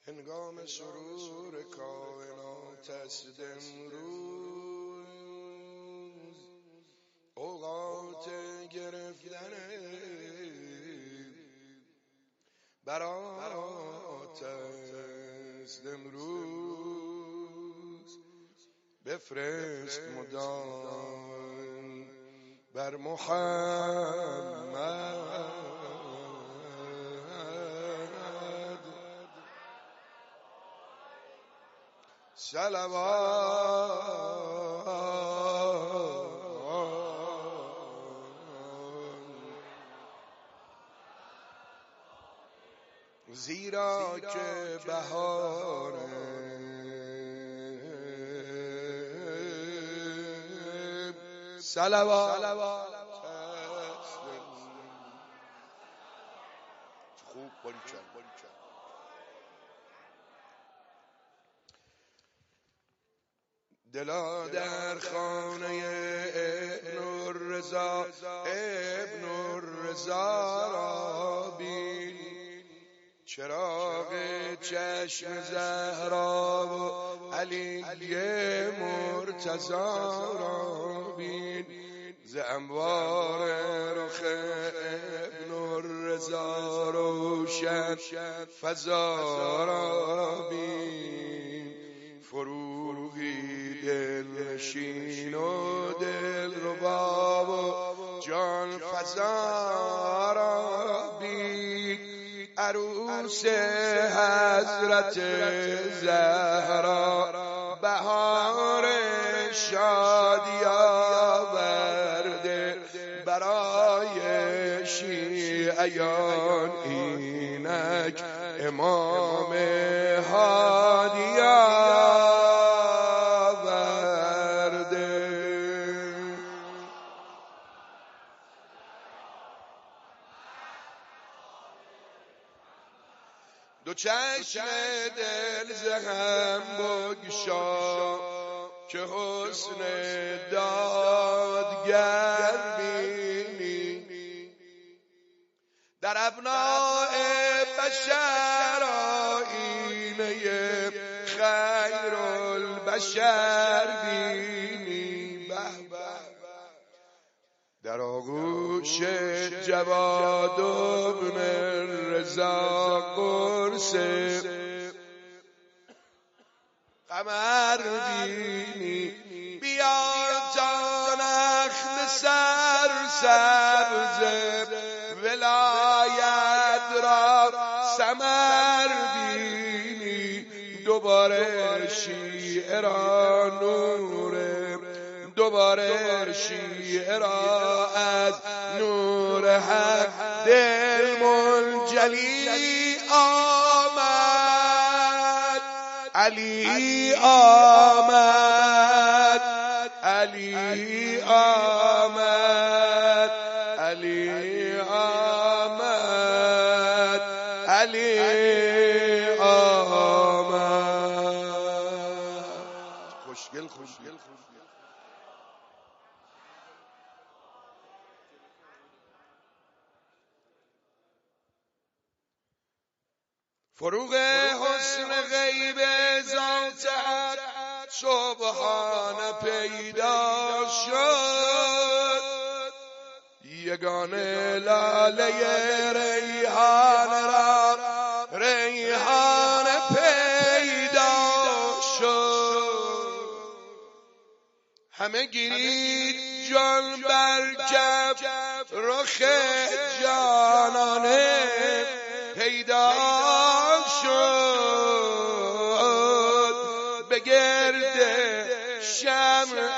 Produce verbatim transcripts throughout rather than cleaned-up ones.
هنگام سرور کائنات است امروز، اوقات گرفتن برات است امروز. بفرست مدام بر محمد صلوات، زیرا که بهار صلوات خوب باری کرد. دلا در خانه ابن الرضا ابن الرضا را بین، چراغ چشم زهرا و علی مرتضی را بین. ز انوار رخ ابن الرضا روشن فضا را بین. فروغی دلنشین و دلربا و جان فزا را بین. عروس حضرت زهرا بهار شادی آورده برای شیعیان، اینک امام هادی آورده. دو چشم دل ز هم بگشا که حسن دادگر بینی. در ابناء بشر آیینه خیر البشر بینی. به در آغوش جواد ابن رضا قرص قمر بینی. بیا تا نخل سرسبز ولایت را ثمر بینی. دوباره شیعه را نور، دوباره شیعه را از نور حق دل منجلی آمد. علی آمد، علی آمد، علی آمد، علی آمد. خوشگل خوشگل فروغ حسن غیب ذات حق سبحان پیدا شد. یگانه لاله ریحان را ریحان پیدا شد. همه گیرید جان بر کف رخ جانانه پیدا شد. به گرد شمع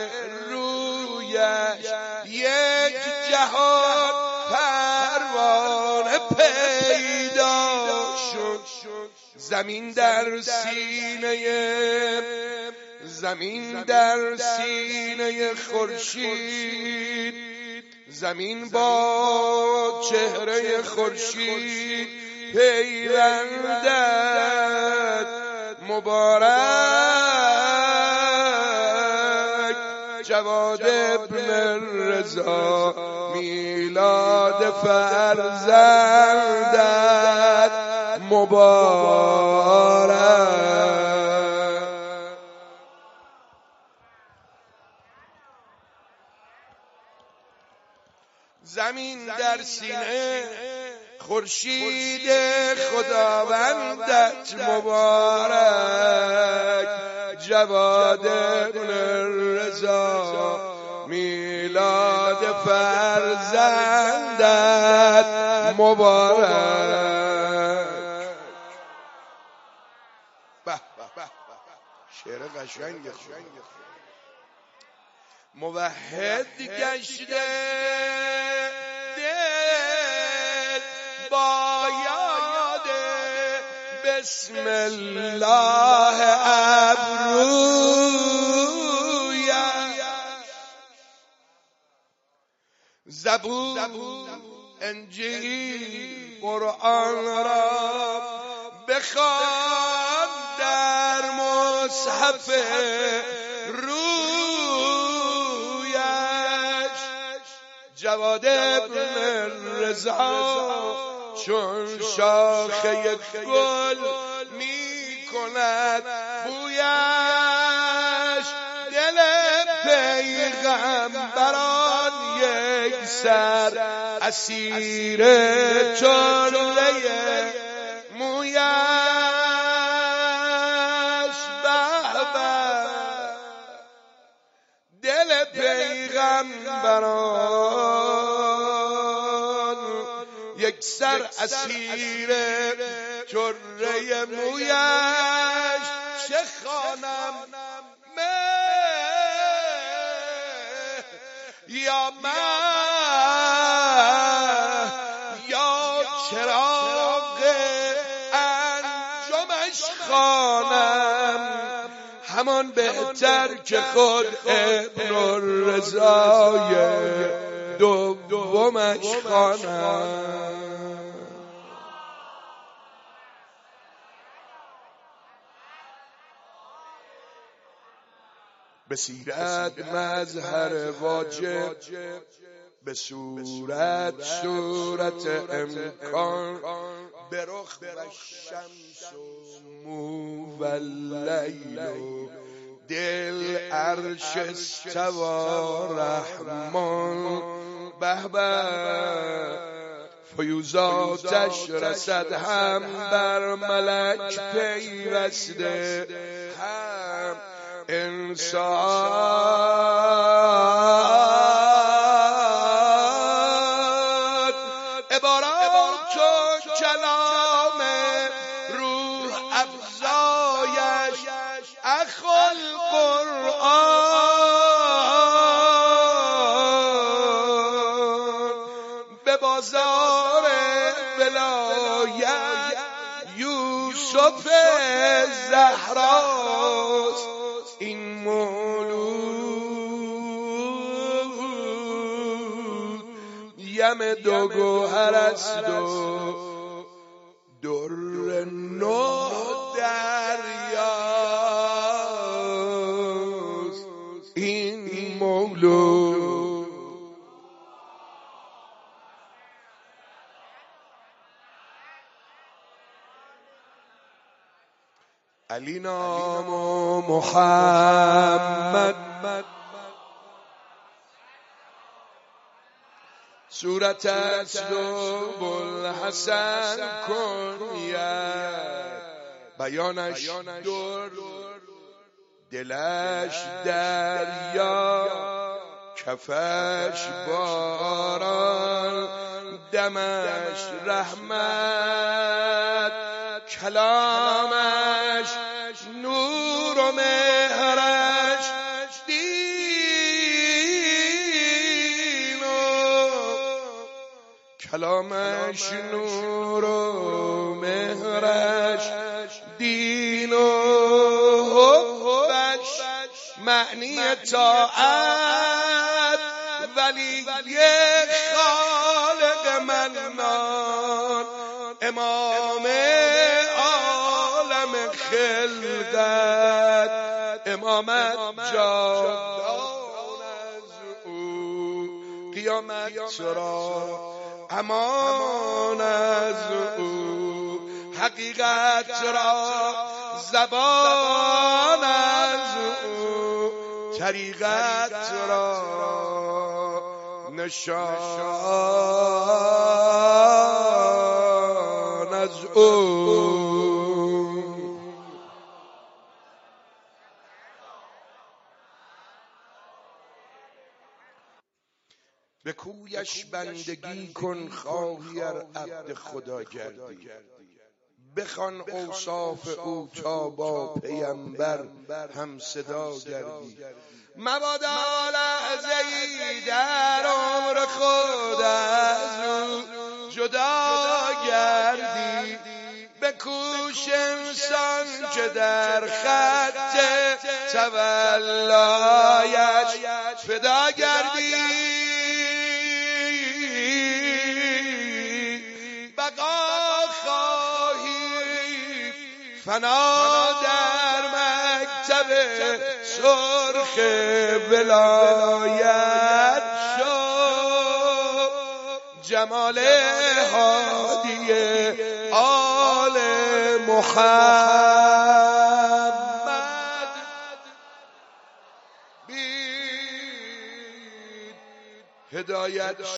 رویش یک جهان پروانه پیدا شد. زمین در سینه زمین در سینه خورشید، زمین با چهره خورشید پیوندد مبارک. جواد ابن رضا میلاد فرزندت مبارک. سینه خورشید خداوندت مبارک جواد ابن رضا میلاد فرزندت مبارک. به شعر قشنگه. موحد گشته دل با یاد بسم الله ابرویش زبور انجیل قرآن را بخوان در مصحف رویش جواد ابن رضا چون شاخه گل می کند بویش دل پیغمبران یک سر اسیر چله مویش بهبه دل پیغمبران یک سر اسیر چره مویش چه خوانم یا من یا چراغ انجمش خوانم همان بهتر که خود ابن الرضای دومش خوانم. به سیرت مظهر واجب به صورت صورت امکان به رخ و شمس و مو و لیل و دل عرش استوا رحمان بهبه فیوزاتش رسد هم بر ملک پیوسته هم انسان عبارات چون کلام روح افزایش اخل قرآن به بازار ولایت یوسف زهراست این مولود یم دو گوهر است و در نه دریاست این مولود. علی نام و محمد صورت است و بوالحسن کنیت بیانش در دلش دریا کفش باران دمش رحمت کلامش نور و مهرش دین و کلامش نور و مهرش دین و حبش معنی طاعت ولی خالق منان امام عالم خلقت امامت جاودان از او قیامت را امان از او حقیقت را زبان از او طریقت را نشان از او به کویش بندگی کن خواهی ار عبد خدا گردی بخوان اوصاف او تا با پیمبر هم صدا گردی مبادا لحظه‌ای در عمر خود از او جدا گردی بکوش انسان که در خط تولایش فدا گردی بقا خواهی فنا در مکتب سرخ ولایت شو جمال هادی آل محمد بید هدایت